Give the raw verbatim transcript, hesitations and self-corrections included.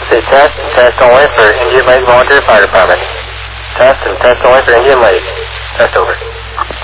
say test, test only for Indian Lake Volunteer Fire Department. Test and test only for Indian Lake. Test over.